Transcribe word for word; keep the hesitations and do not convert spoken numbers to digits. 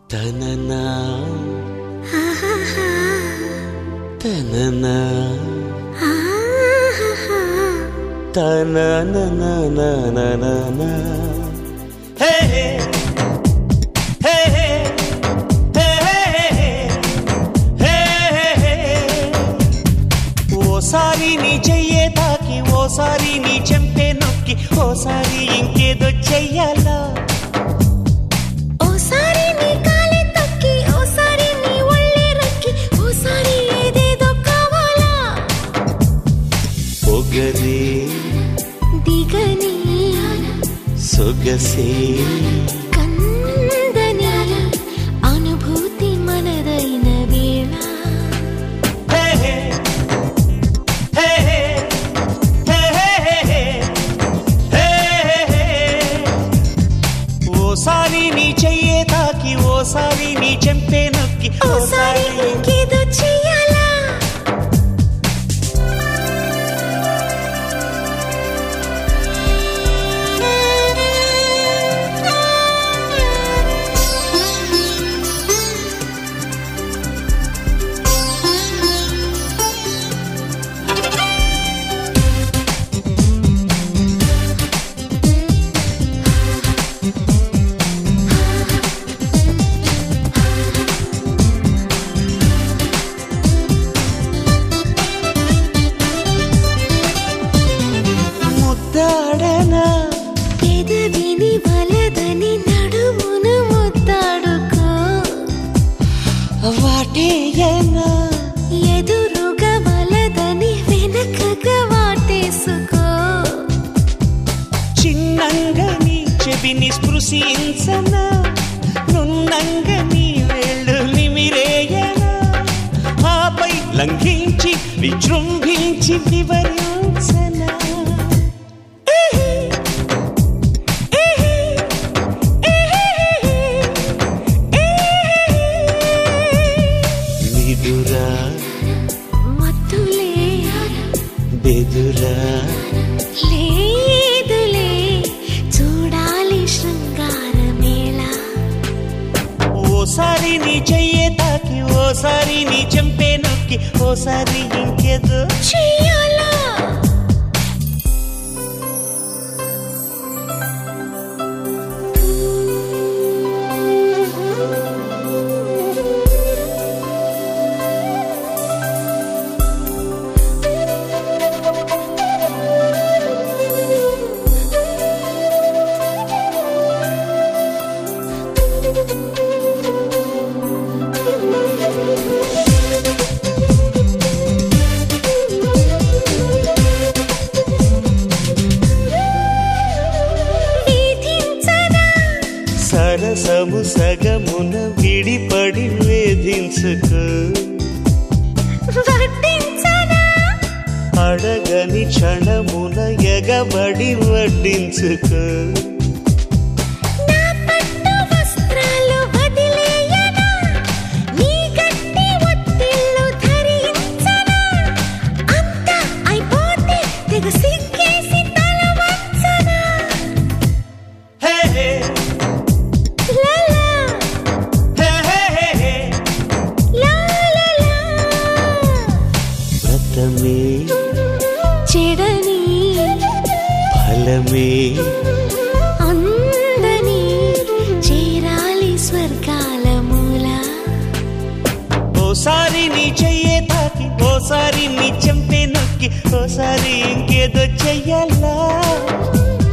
తననా తననా తననా హే హే హే ఓసారి నీ చెయ్యే తాకి ఓసారి నీ చెంపే నొక్కి ఓసారి ఇంకేదో చెయ్యాలా ఓసారి నీ కాలే తొక్కి ఓసారి నీ ఒళ్ళే రక్కి ఓసారి ఏదేదో కావాలా పొగరే దిగని సొగసే కందని అనుభూతి మనదైన వేళ ఓసారి నీ చెయ్యే తాకి ఓసారి నీ చెంపే నొక్కి ఓసారి ఇంకేదో చెయ్యాలా పెదవిని వలదని నడుమును ముద్దాడుకో వాటేయనా ఎదురుగా వలదని వెనకగా వాటేసుకో చిన్నంగా నీ చెవిని స్పృశించనా నున్నంగా నీ వేళ్ళు నిమిరేయనా ఆపై లంఘించి విజృంభించి వివరించనా నిదురా మత్తులే బెదురా లేదులే చూడాలి శృంగారమేళ ఓసారి నీ చెయ్యే తాకి ఓసారి నీ చెంపే నొక్కి ఓసారి ఇంకేదో చెయ్యాలా సరసము సగమున విడిపడి వేధించుకో వడ్డించనా అడగని క్షణమున ఎగబడి వడ్డించుకో నా పట్టు వస్త్రాలు వదిలేయనా నీ గట్టి ఒత్తిళ్ళు ధరించనా అంతా అయిపోతే తెగ సిగ్గేసి తల వంచనా హే హే లాలా హే హే హే లాలా వ్రతమే చెడని ఫలమే అందని చేరాలి స్వర్గాల మూల ఓసారి నీ చెయ్యే తాకి ఓసారి నీ చెంపే నొక్కి ఓసారి ఇంకేదో చెయ్యాలా